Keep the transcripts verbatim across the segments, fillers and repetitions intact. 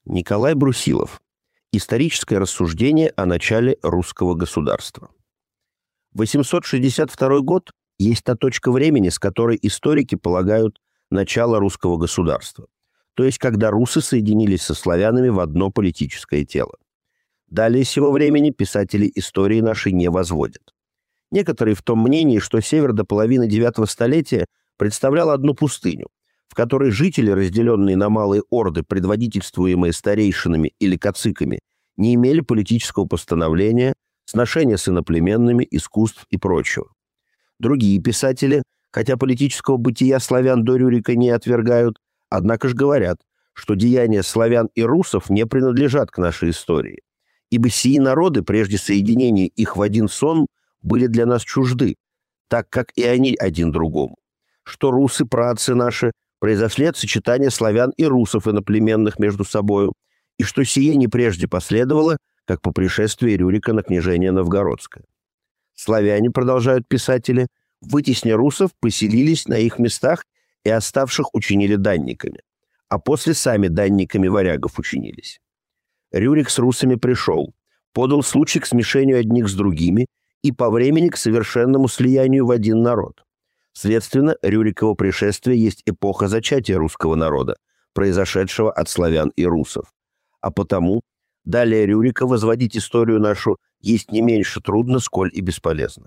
Николай Брусилов. Историческое рассуждение о начале русского государства. восемьсот шестьдесят второй год есть та точка времени, с которой историки полагают начало русского государства, то есть когда русы соединились со славянами в одно политическое тело. Далее сего времени писатели истории нашей не возводят. Некоторые в том мнении, что север до половины девятого столетия представлял одну пустыню, в которой жители, разделенные на малые орды, предводительствуемые старейшинами или кациками, не имели политического постановления, сношения с иноплеменными, искусств и прочего. Другие писатели, хотя политического бытия славян до Рюрика не отвергают, однако же говорят, что деяния славян и русов не принадлежат к нашей истории, ибо сии народы, прежде соединения их в один сон, были для нас чужды, так как и они один другому, что русы, праотцы наши, произошли от сочетания славян и русов иноплеменных между собою, и что сие не прежде последовало, как по пришествии Рюрика на княжение Новгородское. Славяне, продолжают писатели, вытесня русов, поселились на их местах и оставших учинили данниками, а после сами данниками варягов учинились. Рюрик с русами пришел, подал случай к смешению одних с другими и по времени к совершенному слиянию в один народ. Следственно, Рюриково пришествие есть эпоха зачатия русского народа, произошедшего от славян и русов. А потому далее Рюрика возводить историю нашу есть не меньше трудно, сколь и бесполезно.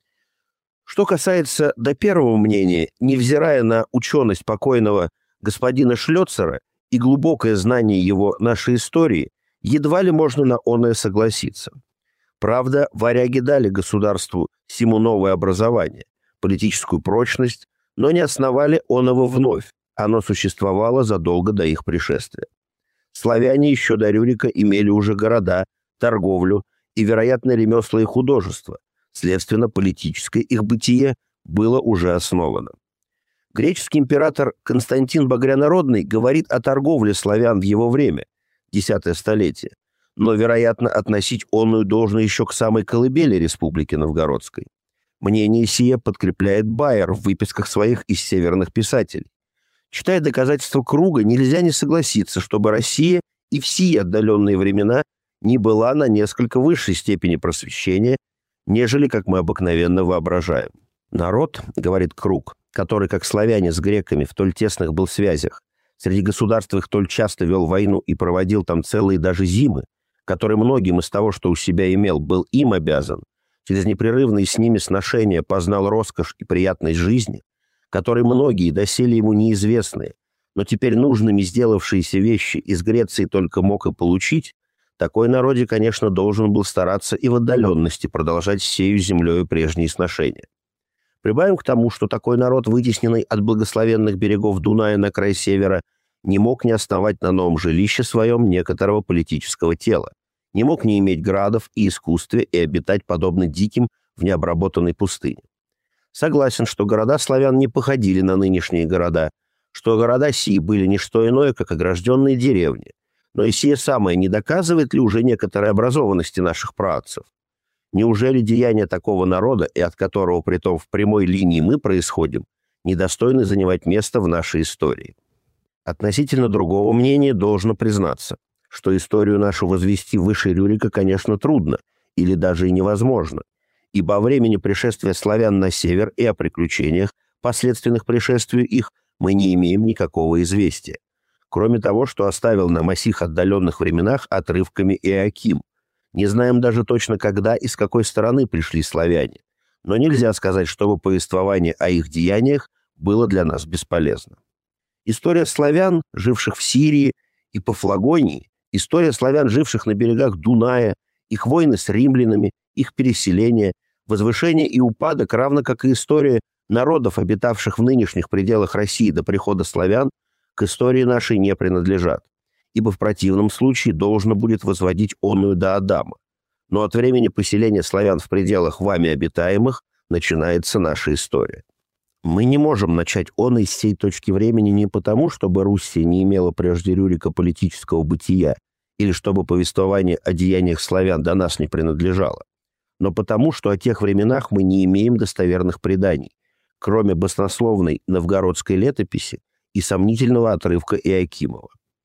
Что касается до первого мнения, невзирая на ученость покойного господина Шлёцера и глубокое знание его нашей истории, едва ли можно на оное согласиться. Правда, варяги дали государству сему новое образование, политическую прочность, но не основали оного вновь, оно существовало задолго до их пришествия. Славяне еще до Рюрика имели уже города, торговлю и, вероятно, ремесла и художество, следственно, политическое их бытие было уже основано. Греческий император Константин Багрянародный говорит о торговле славян в его время, десятое столетие, но, вероятно, относить оную должно еще к самой колыбели Республики Новгородской. Мнение сие подкрепляет Байер в выписках своих из северных писателей. Читая доказательства Круга, нельзя не согласиться, чтобы Россия и в сии отдаленные времена не была на несколько высшей степени просвещения, нежели как мы обыкновенно воображаем. Народ, говорит Круг, который, как славяне с греками, в толь тесных был связях, среди государств их толь часто вел войну и проводил там целые даже зимы, который многим из того, что у себя имел, был им обязан, через непрерывные с ними сношения познал роскошь и приятность жизни, которые многие доселе ему неизвестные, но теперь нужными сделавшиеся вещи из Греции только мог и получить, такой народе, конечно, должен был стараться и в отдаленности продолжать сею землею прежние сношения. Прибавим к тому, что такой народ, вытесненный от благословенных берегов Дуная на край севера, не мог не основать на новом жилище своем некоторого политического тела, не мог не иметь градов и искусстве и обитать подобно диким в необработанной пустыне. Согласен, что города славян не походили на нынешние города, что города сии были не что иное, как огражденные деревни, но и сие самое не доказывает ли уже некоторой образованности наших праотцев? Неужели деяния такого народа, и от которого притом в прямой линии мы происходим, недостойны занимать место в нашей истории? Относительно другого мнения должно признаться, что историю нашу возвести выше Рюрика, конечно, трудно, или даже и невозможно, ибо о времени пришествия славян на север и о приключениях, последственных пришествию их, мы не имеем никакого известия, кроме того, что оставил нам о сих отдаленных временах отрывками Иоаким. Не знаем даже точно, когда и с какой стороны пришли славяне, но нельзя сказать, чтобы повествование о их деяниях было для нас бесполезно. История славян, живших в Сирии и Пафлагонии, история славян, живших на берегах Дуная, их войны с римлянами, их переселение, возвышение и упадок, равно как и история народов, обитавших в нынешних пределах России до прихода славян, к истории нашей не принадлежат, ибо в противном случае должно будет возводить оную до Адама. Но от времени поселения славян в пределах вами обитаемых начинается наша история. Мы не можем начать оной с сей точки времени не потому, чтобы Руссия не имела прежде Рюрика политического бытия, или чтобы повествование о деяниях славян до нас не принадлежало, но потому, что о тех временах мы не имеем достоверных преданий, кроме баснословной новгородской летописи и сомнительного отрывка Иоакимова.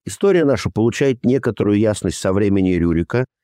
История наша получает некоторую ясность со времени Рюрика